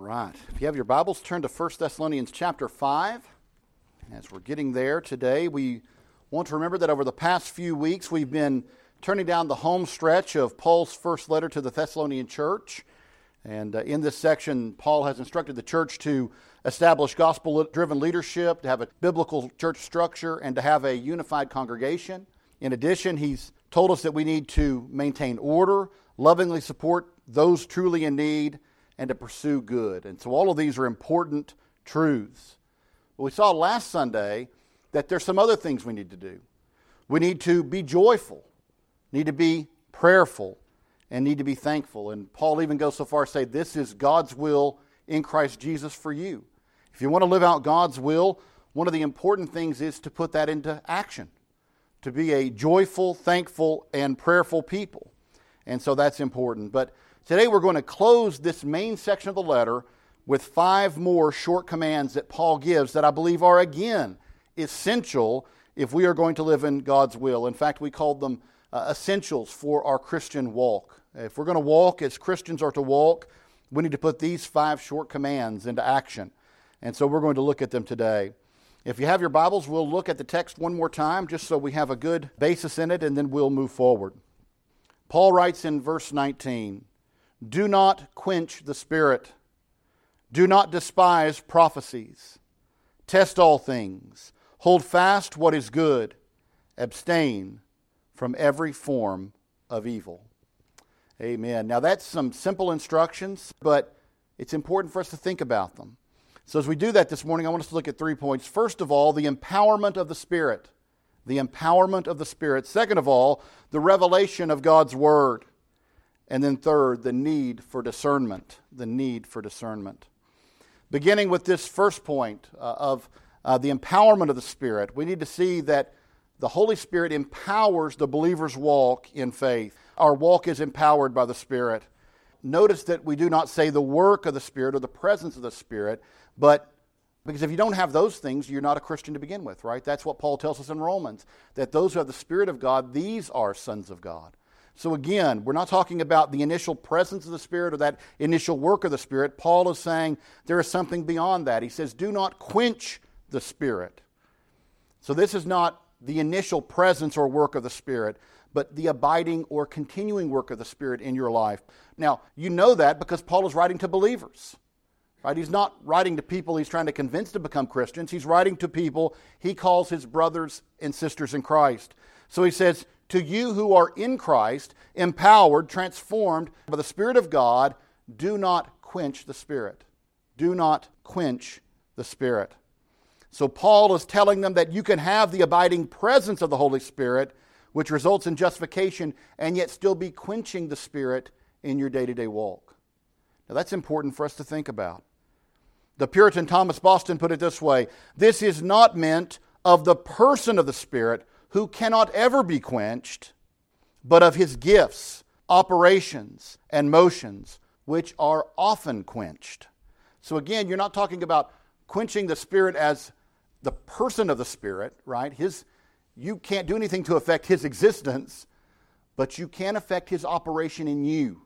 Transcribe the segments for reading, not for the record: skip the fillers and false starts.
right. If you have your Bibles, turn to 1 Thessalonians chapter 5. As we're getting there today, we want to remember that over the past few weeks, we've been turning down the home stretch of Paul's first letter to the Thessalonian church. And in this section, Paul has instructed the church to establish gospel-driven leadership, to have a biblical church structure, and to have a unified congregation. In addition, he's told us that we need to maintain order, lovingly support those truly in need, and to pursue good. And so all of these are important truths. But we saw last Sunday that there's some other things we need to do. We need to be joyful, need to be prayerful, and need to be thankful. And Paul even goes so far as to say this is God's will in Christ Jesus for you. If you want to live out God's will, one of the important things is to put that into action, to be a joyful, thankful, and prayerful people. And so that's important. But today we're going to close this main section of the letter with 5 more short commands that Paul gives that I believe are, again, essential if we are going to live in God's will. In fact, we called them essentials for our Christian walk. If we're going to walk as Christians are to walk, we need to put these 5 short commands into action. And so we're going to look at them today. If you have your Bibles, we'll look at the text one more time just so we have a good basis in it, and then we'll move forward. Paul writes in verse 19, "Do not quench the Spirit. Do not despise prophecies. Test all things. Hold fast what is good. Abstain from every form of evil." Amen. Now that's some simple instructions, but it's important for us to think about them. So as we do that this morning, I want us to look at 3 points. First of all, the empowerment of the Spirit. The empowerment of the Spirit. Second of all, the revelation of God's Word. And then third, the need for discernment. The need for discernment. Beginning with this first point of the empowerment of the Spirit, we need to see that the Holy Spirit empowers the believer's walk in faith. Our walk is empowered by the Spirit. Notice that we do not say the work of the Spirit or the presence of the Spirit, but because if you don't have those things, you're not a Christian to begin with, right? That's what Paul tells us in Romans, that those who have the Spirit of God, these are sons of God. So again, we're not talking about the initial presence of the Spirit or that initial work of the Spirit. Paul is saying there is something beyond that. He says, do not quench the Spirit. So this is not the initial presence or work of the Spirit, but the abiding or continuing work of the Spirit in your life. Now, you know that because Paul is writing to believers. Right? He's not writing to people he's trying to convince to become Christians. He's writing to people he calls his brothers and sisters in Christ. So he says, to you who are in Christ, empowered, transformed by the Spirit of God, do not quench the Spirit. Do not quench the Spirit. So Paul is telling them that you can have the abiding presence of the Holy Spirit, which results in justification, and yet still be quenching the Spirit in your day-to-day walk. Now that's important for us to think about. The Puritan Thomas Boston put it this way, this is not meant of the person of the Spirit who cannot ever be quenched, but of his gifts, operations, and motions, which are often quenched. So again, you're not talking about quenching the Spirit as the person of the Spirit, right? You can't do anything to affect his existence, but you can affect his operation in you,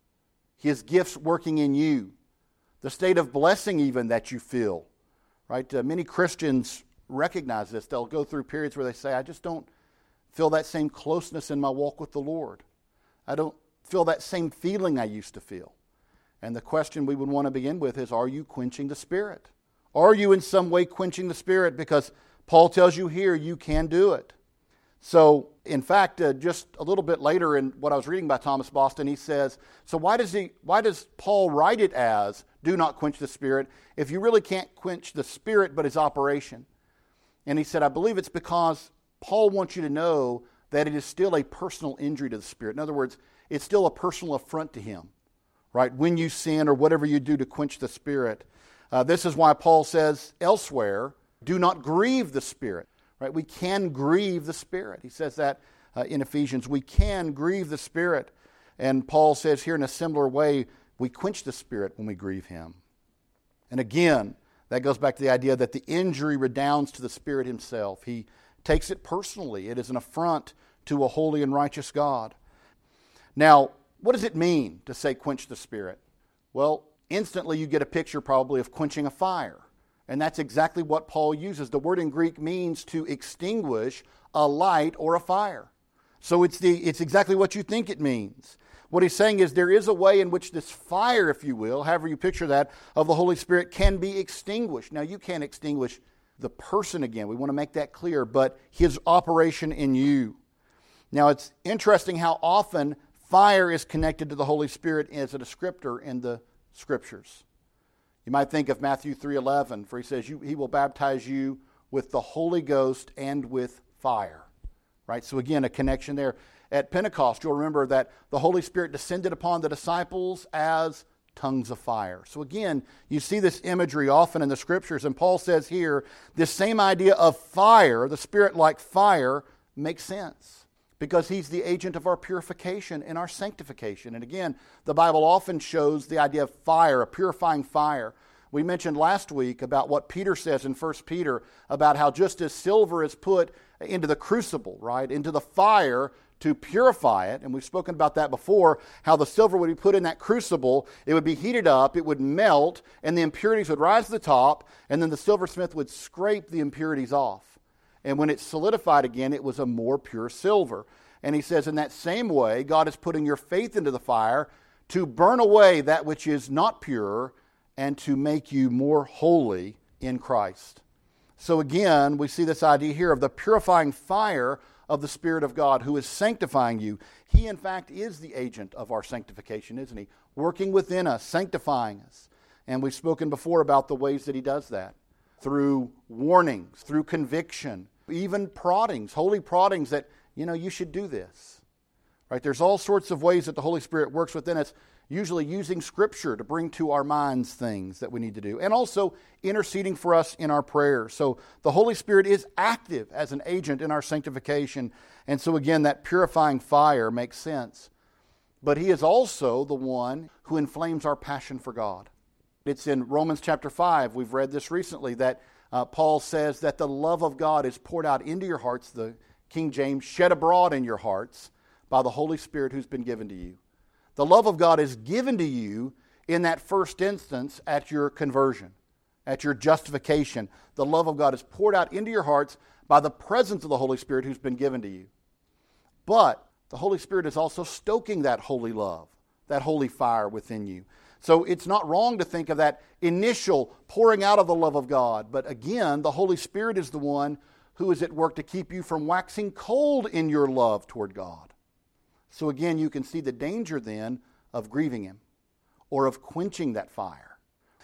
his gifts working in you, the state of blessing even that you feel, right? Many Christians recognize this. They'll go through periods where they say, I just don't feel that same closeness in my walk with the Lord. I don't feel that same feeling I used to feel. And the question we would want to begin with is, are you quenching the Spirit? Are you in some way quenching the Spirit? Because Paul tells you here you can do it. So, in fact, just a little bit later in what I was reading by Thomas Boston, he says, so why does Paul write it as, do not quench the Spirit, if you really can't quench the Spirit but his operation? And he said, I believe it's because Paul wants you to know that it is still a personal injury to the Spirit. In other words, it's still a personal affront to him, right? When you sin or whatever you do to quench the Spirit. This is why Paul says elsewhere, do not grieve the Spirit. Right? We can grieve the Spirit. He says that in Ephesians. We can grieve the Spirit. And Paul says here in a similar way, we quench the Spirit when we grieve Him. And again, that goes back to the idea that the injury redounds to the Spirit Himself. He takes it personally. It is an affront to a holy and righteous God. Now, what does it mean to say quench the Spirit? Well, instantly you get a picture probably of quenching a fire. And that's exactly what Paul uses. The word in Greek means to extinguish a light or a fire. So it's exactly what you think it means. What he's saying is there is a way in which this fire, if you will, however you picture that, of the Holy Spirit can be extinguished. Now, you can't extinguish the person again. We want to make that clear, but his operation in you. Now, it's interesting how often fire is connected to the Holy Spirit as a descriptor in the Scriptures. You might think of Matthew 3:11, for he says, he will baptize you with the Holy Ghost and with fire. Right? So again, a connection there. At Pentecost, you'll remember that the Holy Spirit descended upon the disciples as tongues of fire. So again, you see this imagery often in the Scriptures, and Paul says here, this same idea of fire, the Spirit like fire, makes sense because he's the agent of our purification and our sanctification. And again, the Bible often shows the idea of fire, a purifying fire. We mentioned last week about what Peter says in 1 Peter about how just as silver is put into the crucible, right, into the fire to purify it, and we've spoken about that before, how the silver would be put in that crucible, it would be heated up, it would melt, and the impurities would rise to the top, and then the silversmith would scrape the impurities off. And when it solidified again, it was a more pure silver. And he says, in that same way, God is putting your faith into the fire to burn away that which is not pure and to make you more holy in Christ. So again, we see this idea here of the purifying fire of the Spirit of God who is sanctifying you. He, in fact, is the agent of our sanctification, isn't he? Working within us, sanctifying us. And we've spoken before about the ways that he does that. Through warnings, through conviction, even proddings, holy proddings that, you should do this. Right? There's all sorts of ways that the Holy Spirit works within us, usually using Scripture to bring to our minds things that we need to do, and also interceding for us in our prayers. So the Holy Spirit is active as an agent in our sanctification, and so again, that purifying fire makes sense. But he is also the one who inflames our passion for God. It's in Romans chapter 5, we've read this recently, that Paul says that the love of God is poured out into your hearts, the King James, shed abroad in your hearts by the Holy Spirit who's been given to you. The love of God is given to you in that first instance at your conversion, at your justification. The love of God is poured out into your hearts by the presence of the Holy Spirit who's been given to you. But the Holy Spirit is also stoking that holy love, that holy fire within you. So it's not wrong to think of that initial pouring out of the love of God. But again, the Holy Spirit is the one who is at work to keep you from waxing cold in your love toward God. So again, you can see the danger then of grieving him or of quenching that fire.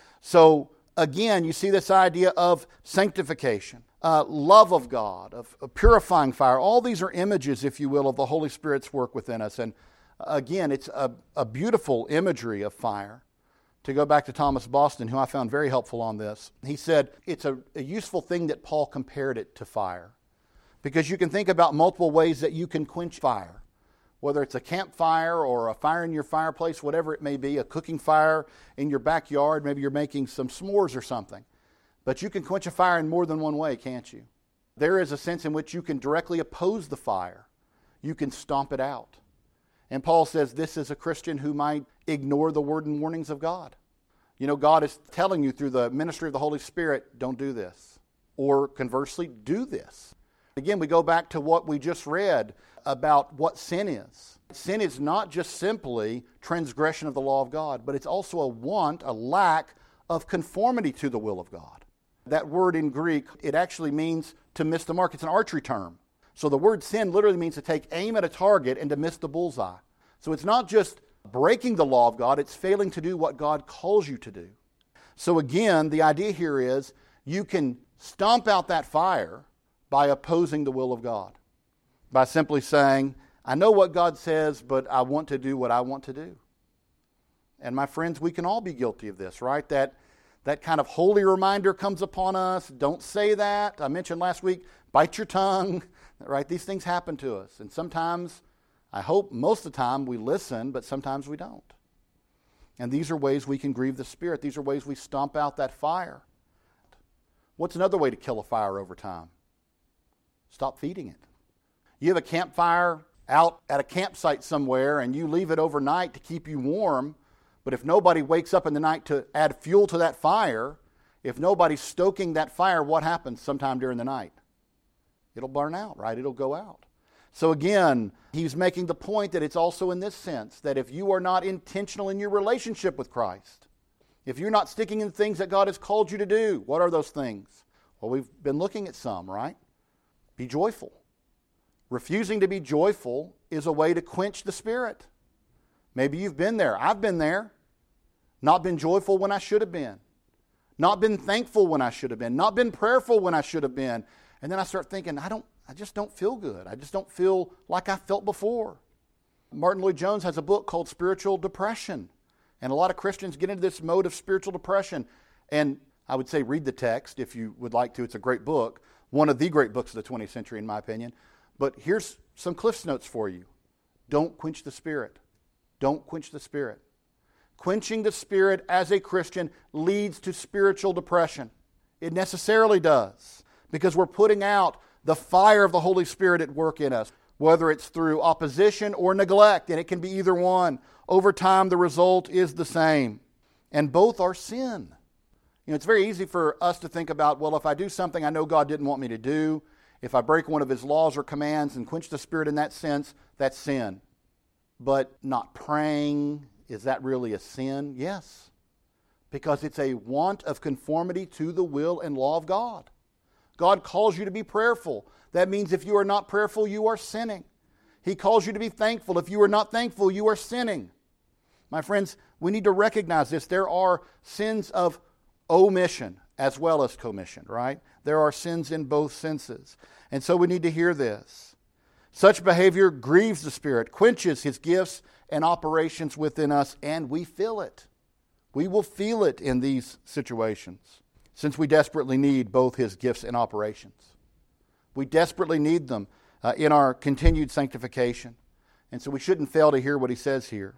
So again, you see this idea of sanctification, love of God, of purifying fire. All these are images, if you will, of the Holy Spirit's work within us. And again, it's a beautiful imagery of fire. To go back to Thomas Boston, who I found very helpful on this, he said it's a useful thing that Paul compared it to fire. Because you can think about multiple ways that you can quench fire. Whether it's a campfire or a fire in your fireplace, whatever it may be, a cooking fire in your backyard, maybe you're making some s'mores or something. But you can quench a fire in more than one way, can't you? There is a sense in which you can directly oppose the fire. You can stomp it out. And Paul says this is a Christian who might ignore the word and warnings of God. God is telling you through the ministry of the Holy Spirit, don't do this. Or conversely, do this. Again, we go back to what we just read about what sin is. Sin is not just simply transgression of the law of God, but it's also a lack of conformity to the will of God. That word in Greek, it actually means to miss the mark. It's an archery term. So the word sin literally means to take aim at a target and to miss the bullseye. So it's not just breaking the law of God, it's failing to do what God calls you to do. So again, the idea here is you can stomp out that fire by opposing the will of God. By simply saying, I know what God says, but I want to do what I want to do. And my friends, we can all be guilty of this, right? That kind of holy reminder comes upon us. Don't say that. I mentioned last week, bite your tongue, right? These things happen to us. And sometimes, I hope most of the time we listen, but sometimes we don't. And these are ways we can grieve the Spirit. These are ways we stomp out that fire. What's another way to kill a fire over time? Stop feeding it. You have a campfire out at a campsite somewhere and you leave it overnight to keep you warm, But if nobody wakes up in the night to add fuel to that fire, if nobody's stoking that fire, what happens sometime during the night? It'll burn out, right? It'll go out. So again, he's making the point that it's also in this sense, that if you are not intentional in your relationship with Christ, if you're not sticking in things that God has called you to do, what are those things? Well, we've been looking at some, right? Be joyful. Refusing to be joyful is a way to quench the Spirit. Maybe you've been there. I've been there. Not been joyful when I should have been. Not been thankful when I should have been. Not been prayerful when I should have been. And then I start thinking, I just don't feel good. I just don't feel like I felt before. Martin Lloyd-Jones has a book called Spiritual Depression. And a lot of Christians get into this mode of spiritual depression. And I would say read the text if you would like to. It's a great book. One of the great books of the 20th century, in my opinion. But here's some Cliff's Notes for you. Don't quench the Spirit. Don't quench the Spirit. Quenching the Spirit as a Christian leads to spiritual depression. It necessarily does. Because we're putting out the fire of the Holy Spirit at work in us, whether it's through opposition or neglect, and it can be either one. Over time, the result is the same. And both are sin. It's very easy for us to think about, well, if I do something I know God didn't want me to do, if I break one of His laws or commands and quench the Spirit in that sense, that's sin. But not praying, is that really a sin? Yes. Because it's a want of conformity to the will and law of God. God calls you to be prayerful. That means if you are not prayerful, you are sinning. He calls you to be thankful. If you are not thankful, you are sinning. My friends, we need to recognize this. There are sins of omission as well as commission, right? There are sins in both senses. And so we need to hear this. Such behavior grieves the Spirit, quenches His gifts and operations within us, and we feel it. We will feel it in these situations, since we desperately need both His gifts and operations. We desperately need them in our continued sanctification. And so we shouldn't fail to hear what he says here.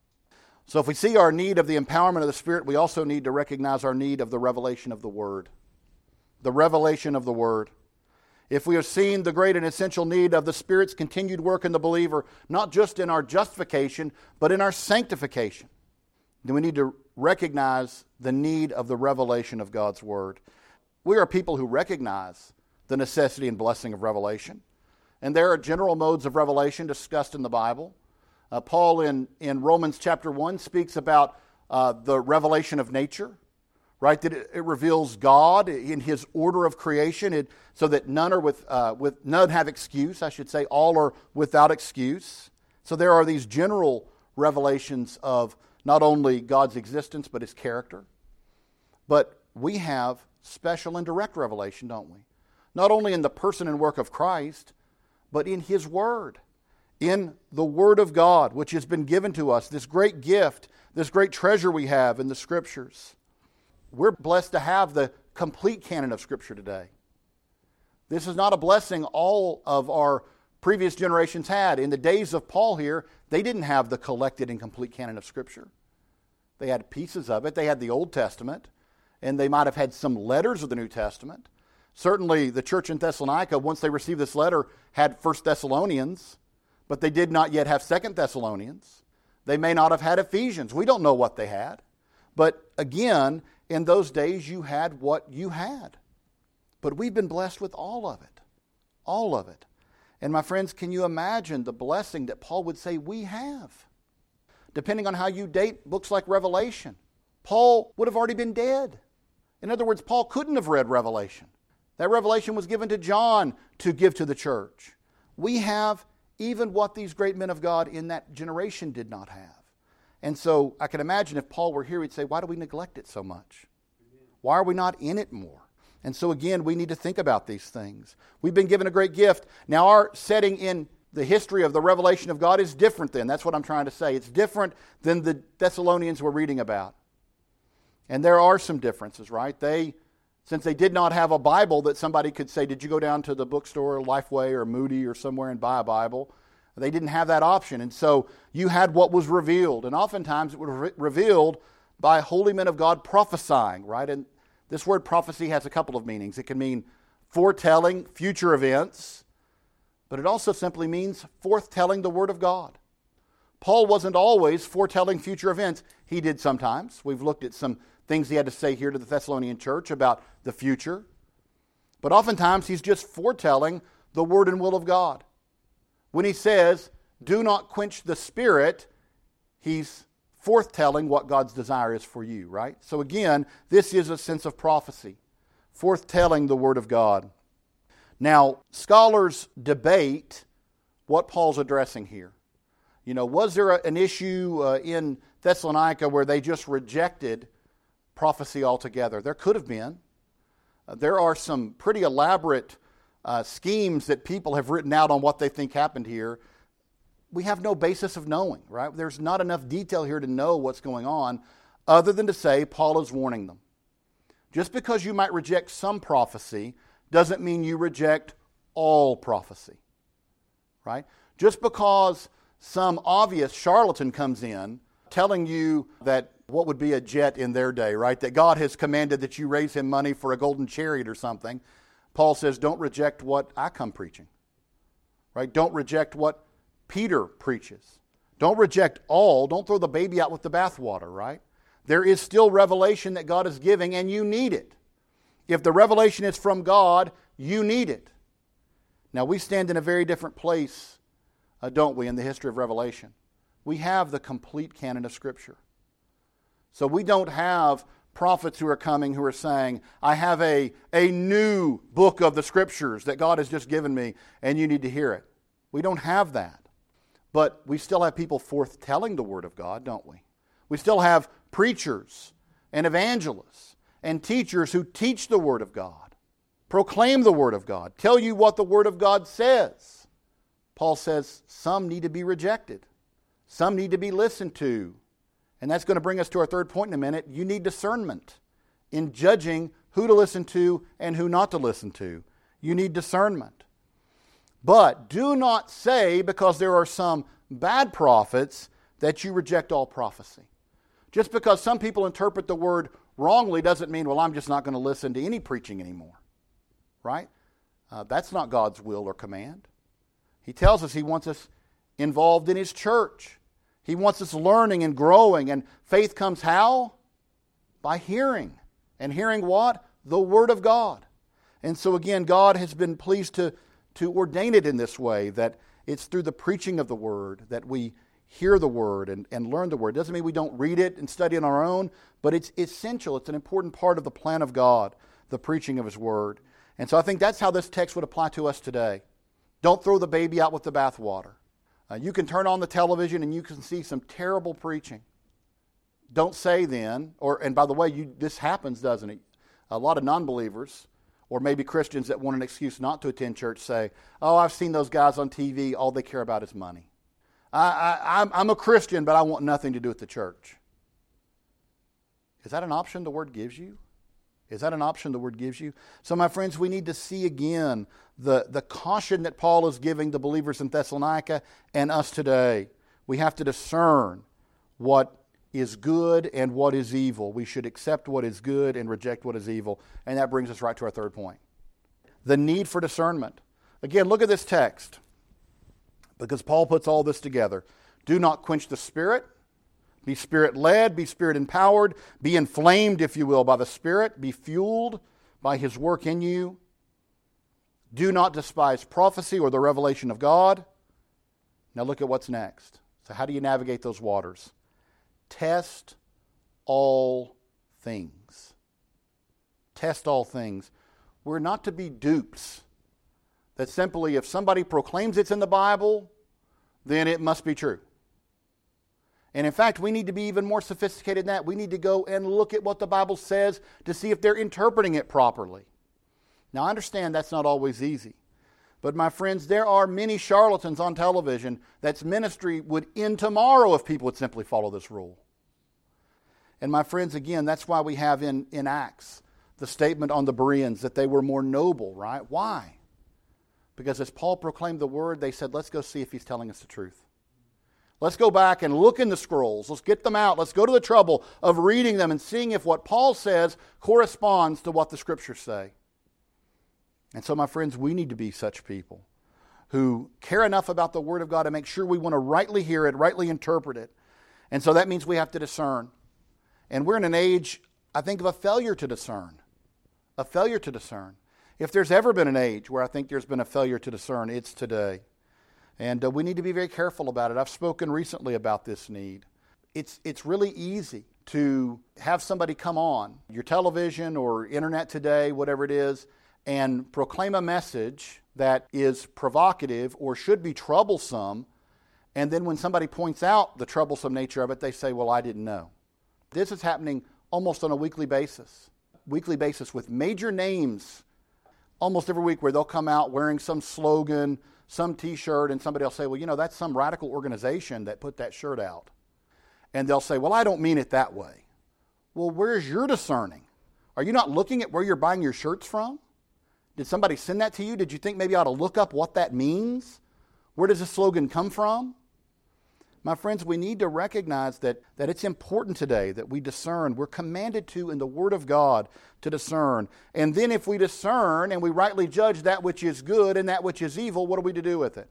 So if we see our need of the empowerment of the Spirit, we also need to recognize our need of the revelation of the Word. The revelation of the Word. If we have seen the great and essential need of the Spirit's continued work in the believer, not just in our justification, but in our sanctification, then we need to recognize the need of the revelation of God's Word. We are people who recognize the necessity and blessing of revelation. And there are general modes of revelation discussed in the Bible. Paul in Romans chapter 1 speaks about the revelation of nature, right? That it reveals God in His order of creation, so that none are none have excuse, I should say. All are without excuse. So there are these general revelations of not only God's existence, but His character. But we have special and direct revelation, don't we? Not only in the person and work of Christ, but in His Word. In the Word of God, which has been given to us, this great gift, this great treasure we have in the Scriptures. We're blessed to have the complete canon of Scripture today. This is not a blessing all of our previous generations had. In the days of Paul here, they didn't have the collected and complete canon of Scripture. They had pieces of it. They had the Old Testament, and they might have had some letters of the New Testament. Certainly, the church in Thessalonica, once they received this letter, had 1 Thessalonians, but they did not yet have 2 Thessalonians. They may not have had Ephesians. We don't know what they had. But again, in those days, you had what you had. But we've been blessed with all of it. All of it. And my friends, can you imagine the blessing that Paul would say we have? Depending on how you date books like Revelation, Paul would have already been dead. In other words, Paul couldn't have read Revelation. That revelation was given to John to give to the church. We have even what these great men of God in that generation did not have. And so I can imagine if Paul were here, he'd say, why do we neglect it so much? Why are we not in it more? And so again, we need to think about these things. We've been given a great gift. Now our setting in the history of the revelation of God is different then. That's what I'm trying to say. It's different than the Thessalonians we're reading about. And there are some differences, right? Since they did not have a Bible that somebody could say, did you go down to the bookstore, Lifeway or Moody or somewhere and buy a Bible? They didn't have that option. And so you had what was revealed. And oftentimes it was revealed by holy men of God prophesying, right? And this word prophecy has a couple of meanings. It can mean foretelling future events, but it also simply means forthtelling the Word of God. Paul wasn't always foretelling future events. He did sometimes. We've looked at some things he had to say here to the Thessalonian church about the future. But oftentimes he's just foretelling the word and will of God. When he says, do not quench the Spirit, he's forthtelling what God's desire is for you, right? So again, this is a sense of prophecy, forthtelling the word of God. Now, scholars debate what Paul's addressing here. Was there an issue in Thessalonica where they just rejected prophecy altogether? There could have been. There are some pretty elaborate schemes that people have written out on what they think happened here. We have no basis of knowing, right? There's not enough detail here to know what's going on, other than to say Paul is warning them. Just because you might reject some prophecy doesn't mean you reject all prophecy, right? Just because some obvious charlatan comes in telling you that what would be a jet in their day, right? That God has commanded that you raise him money for a golden chariot or something. Paul says, don't reject what I come preaching, right? Don't reject what Peter preaches. Don't reject all. Don't throw the baby out with the bathwater, right? There is still revelation that God is giving, and you need it. If the revelation is from God, you need it. Now, we stand in a very different place, don't we, in the history of Revelation? We have the complete canon of Scripture. So we don't have prophets who are coming who are saying, I have a new book of the Scriptures that God has just given me, and you need to hear it. We don't have that. But we still have people forthtelling the Word of God, don't we? We still have preachers and evangelists and teachers who teach the Word of God, proclaim the Word of God, tell you what the Word of God says. Paul says some need to be rejected. Some need to be listened to. And that's going to bring us to our third point in a minute. You need discernment in judging who to listen to and who not to listen to. You need discernment. But do not say, because there are some bad prophets, that you reject all prophecy. Just because some people interpret the word wrongly doesn't mean, well, I'm just not going to listen to any preaching anymore. Right? That's not God's will or command. He tells us He wants us involved in His church. He wants us learning and growing. And faith comes how? By hearing. And hearing what? The Word of God. And so again, God has been pleased to ordain it in this way, that it's through the preaching of the Word that we hear the Word and learn the Word. It doesn't mean we don't read it and study it on our own, but it's essential. It's an important part of the plan of God, the preaching of His Word. And so I think that's how this text would apply to us today. Don't throw the baby out with the bathwater. You can turn on the television and you can see some terrible preaching. Don't say then, and by the way, this happens, doesn't it? A lot of non-believers, or maybe Christians that want an excuse not to attend church, say, oh, I've seen those guys on TV, all they care about is money. I'm a Christian, but I want nothing to do with the church. Is that an option the Word gives you? Is that an option the Word gives you? So my friends, we need to see again the caution that Paul is giving the believers in Thessalonica and us today. We have to discern what is good and what is evil. We should accept what is good and reject what is evil. And that brings us right to our third point. The need for discernment. Again, look at this text, because Paul puts all this together. Do not quench the Spirit. Be Spirit-led, be Spirit-empowered, be inflamed, if you will, by the Spirit. Be fueled by His work in you. Do not despise prophecy or the revelation of God. Now look at what's next. So how do you navigate those waters? Test all things. Test all things. We're not to be dupes. That simply if somebody proclaims it's in the Bible, then it must be true. And in fact, we need to be even more sophisticated than that. We need to go and look at what the Bible says to see if they're interpreting it properly. Now, I understand that's not always easy. But my friends, there are many charlatans on television that's ministry would end tomorrow if people would simply follow this rule. And my friends, again, that's why we have in Acts the statement on the Bereans that they were more noble, right? Why? Because as Paul proclaimed the Word, they said, let's go see if he's telling us the truth. Let's go back and look in the scrolls. Let's get them out. Let's go to the trouble of reading them and seeing if what Paul says corresponds to what the Scriptures say. And so, my friends, we need to be such people who care enough about the Word of God to make sure we want to rightly hear it, rightly interpret it. And so that means we have to discern. And we're in an age, I think, of a failure to discern. A failure to discern. If there's ever been an age where I think there's been a failure to discern, it's today. And we need to be very careful about it. I've spoken recently about this need. It's really easy to have somebody come on your television or internet today, whatever it is, and proclaim a message that is provocative or should be troublesome, and then when somebody points out the troublesome nature of it, they say, well, I didn't know. This is happening almost on a weekly basis with major names almost every week, where they'll come out wearing some slogan, some t-shirt, and somebody will say, well, that's some radical organization that put that shirt out. And they'll say, well, I don't mean it that way. Well, where's your discerning? Are you not looking at where you're buying your shirts from? Did somebody send that to you? Did you think maybe I ought to look up what that means? Where does this slogan come from? My friends, we need to recognize that it's important today that we discern. We're commanded to, in the Word of God, to discern. And then if we discern and we rightly judge that which is good and that which is evil, what are we to do with it?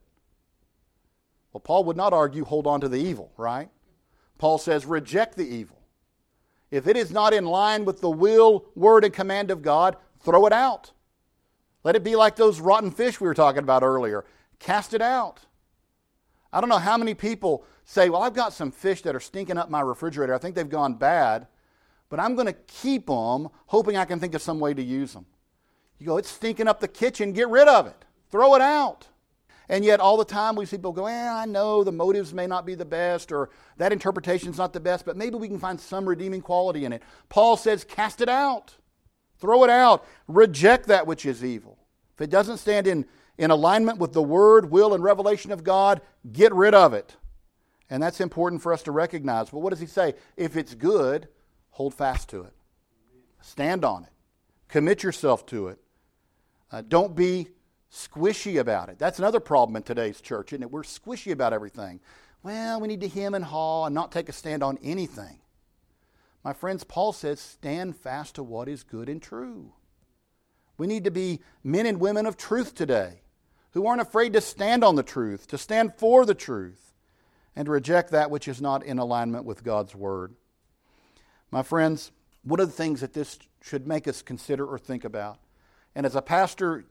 Well, Paul would not argue, hold on to the evil, right? Paul says, reject the evil. If it is not in line with the will, word, and command of God, throw it out. Let it be like those rotten fish we were talking about earlier. Cast it out. I don't know how many people say, well, I've got some fish that are stinking up my refrigerator. I think they've gone bad, but I'm going to keep them, hoping I can think of some way to use them. You go, it's stinking up the kitchen. Get rid of it. Throw it out. And yet all the time we see people go, I know the motives may not be the best, or that interpretation's not the best, but maybe we can find some redeeming quality in it. Paul says, cast it out. Throw it out. Reject that which is evil. If it doesn't stand in alignment with the Word, will, and revelation of God, get rid of it. And that's important for us to recognize. But what does he say? If it's good, hold fast to it. Stand on it. Commit yourself to it. Don't be squishy about it. That's another problem in today's church, isn't it? We're squishy about everything. Well, we need to hem and haw and not take a stand on anything. My friends, Paul says, stand fast to what is good and true. We need to be men and women of truth today, who aren't afraid to stand on the truth, to stand for the truth, and to reject that which is not in alignment with God's Word. My friends, one of the things that this should make us consider or think about, and as a pastor,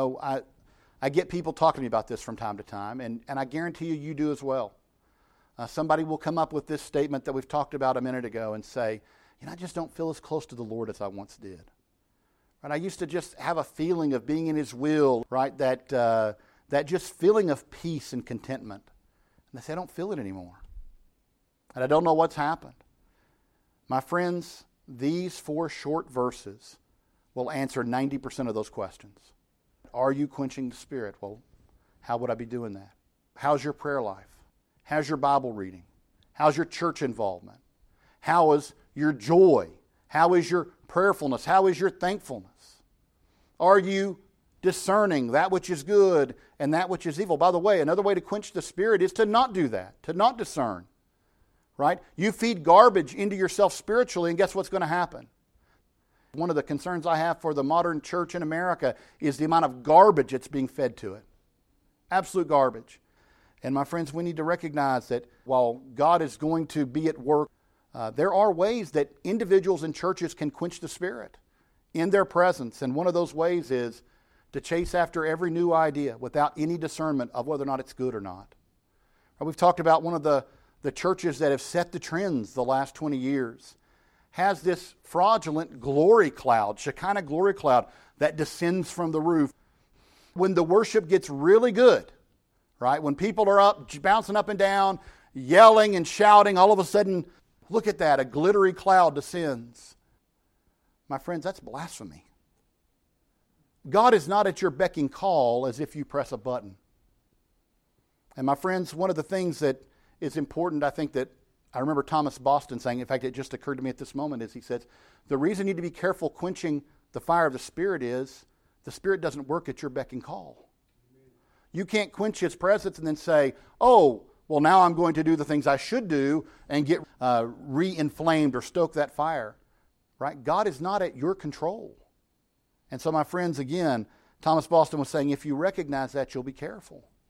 I get people talking to me about this from time to time, and I guarantee you do as well. Somebody will come up with this statement that we've talked about a minute ago and say, I just don't feel as close to the Lord as I once did. Right? I used to just have a feeling of being in His will, right? That just feeling of peace and contentment. And they say, I don't feel it anymore. And I don't know what's happened. My friends, these 4 short verses will answer 90% of those questions. Are you quenching the Spirit? Well, how would I be doing that? How's your prayer life? How's your Bible reading? How's your church involvement? How is your joy? How is your prayerfulness? How is your thankfulness? Are you discerning that which is good and that which is evil? By the way, another way to quench the Spirit is to not do that, to not discern. Right? You feed garbage into yourself spiritually, and guess what's going to happen? One of the concerns I have for the modern church in America is the amount of garbage that's being fed to it. Absolute garbage. And my friends, we need to recognize that while God is going to be at work, there are ways that individuals and churches can quench the Spirit in their presence. And one of those ways is to chase after every new idea without any discernment of whether or not it's good or not. We've talked about one of the churches that have set the trends the last 20 years. Has this fraudulent glory cloud, Shekinah glory cloud, that descends from the roof. When the worship gets really good, right? When people are up, bouncing up and down, yelling and shouting, all of a sudden, look at that, a glittery cloud descends. My friends, that's blasphemy. God is not at your beck and call as if you press a button. And my friends, one of the things that is important, I think that I remember Thomas Boston saying, in fact, it just occurred to me at this moment, is he says, the reason you need to be careful quenching the fire of the Spirit is the Spirit doesn't work at your beck and call. You can't quench His presence and then say, oh, well, now I'm going to do the things I should do and get re-inflamed or stoke that fire. Right? God is not at your control. And so, my friends, again, Thomas Boston was saying, if you recognize that, you'll be careful.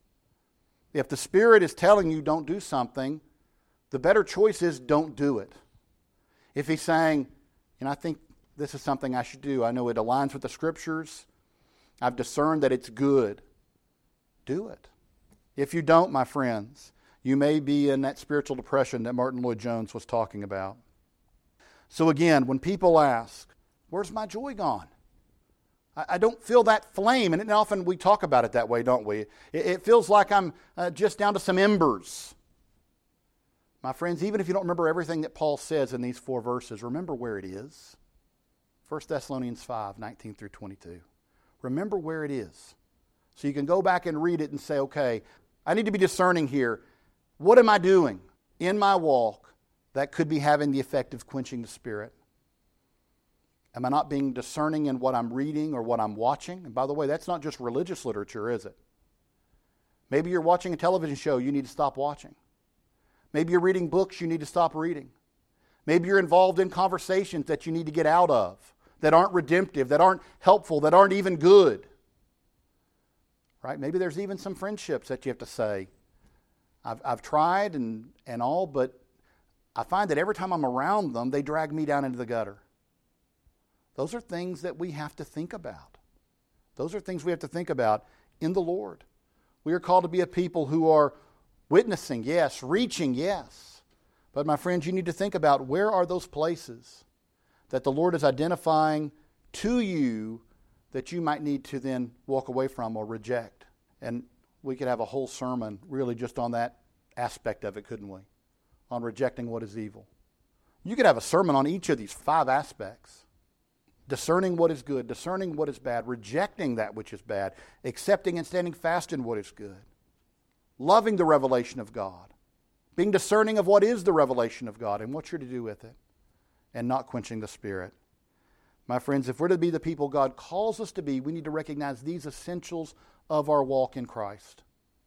If the Spirit is telling you don't do something, the better choice is don't do it. If He's saying, I think this is something I should do, I know it aligns with the Scriptures, I've discerned that it's good, do it. If you don't, my friends, you may be in that spiritual depression that Martin Lloyd-Jones was talking about. So again, when people ask, where's my joy gone? I don't feel that flame. And often we talk about it that way, don't we? It feels like I'm just down to some embers. My friends, even if you don't remember everything that Paul says in these 4 verses, remember where it is. 1 Thessalonians 5, 19 through 22. Remember where it is. So you can go back and read it and say, okay, I need to be discerning here. What am I doing in my walk that could be having the effect of quenching the Spirit? Am I not being discerning in what I'm reading or what I'm watching? And by the way, that's not just religious literature, is it? Maybe you're watching a television show you need to stop watching. Maybe you're reading books you need to stop reading. Maybe you're involved in conversations that you need to get out of, that aren't redemptive, that aren't helpful, that aren't even good. Right? Maybe there's even some friendships that you have to say, I've tried and all, but I find that every time I'm around them, they drag me down into the gutter. Those are things that we have to think about. Those are things we have to think about in the Lord. We are called to be a people who are witnessing, yes, reaching, yes. But my friends, you need to think about where are those places that the Lord is identifying to you that you might need to then walk away from or reject. And we could have a whole sermon really just on that aspect of it, couldn't we? On rejecting what is evil. You could have a sermon on each of these 5 aspects. Discerning what is good, discerning what is bad, rejecting that which is bad, accepting and standing fast in what is good, loving the revelation of God, being discerning of what is the revelation of God and what you're to do with it, and not quenching the Spirit. My friends, if we're to be the people God calls us to be, we need to recognize these essentials of our walk in Christ.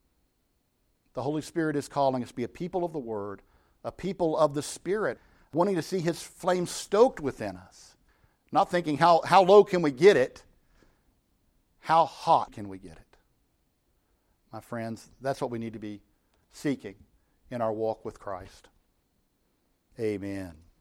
The Holy Spirit is calling us to be a people of the Word, a people of the Spirit, wanting to see His flame stoked within us. Not thinking, how low can we get it? How hot can we get it? My friends, that's what we need to be seeking in our walk with Christ. Amen.